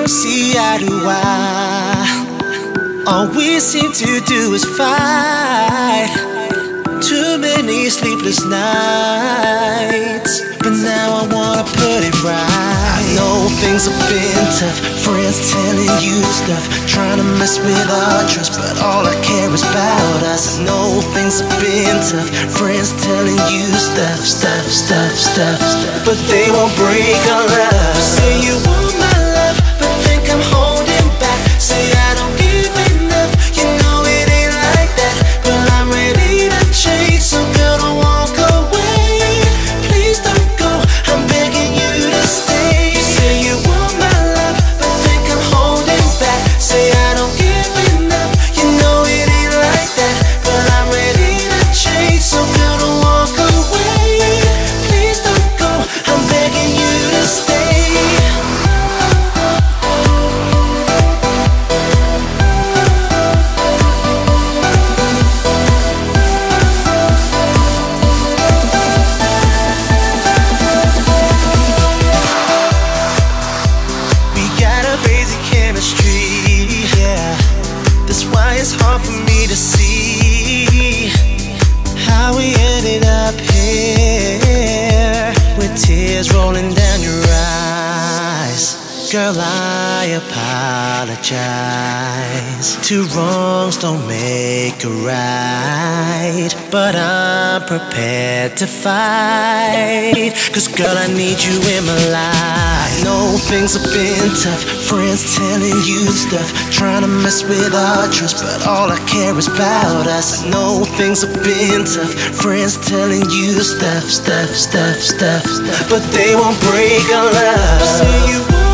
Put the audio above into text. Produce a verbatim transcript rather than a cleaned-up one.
don't see eye to eye. All we seem to do is fight. Too many sleepless nights, but now I wanna put it right. I know things have been tough, friends telling you stuff, trying to mess with our trust, but all I care is about us. I know things have been tough, friends telling you stuff, stuff, stuff, stuff, stuff, but they won't break our love. Say you want my love, but think I'm holding back. Say I don't give enough, you know it ain't like that, but I'm ready to change. So girl, don't walk away, please don't go, I'm begging you to stay. You say you want my love, but think I'm holding back. Say I don't give enough, you know it ain't like that, but I'm ready to change. So girl, don't walk away, please don't go, I'm begging you to stay. It's hard for me to see how we ended up here, with tears rolling down your eyes. Girl, I apologize. Two wrongs don't make a right, but I'm prepared to fight. Cause girl, I need you in my life. I know things have been tough, friends telling you stuff, trying to mess with our trust, but all I care is about us. I know things have been tough, friends telling you stuff, stuff, stuff, stuff, stuff, but they won't break our love. Say you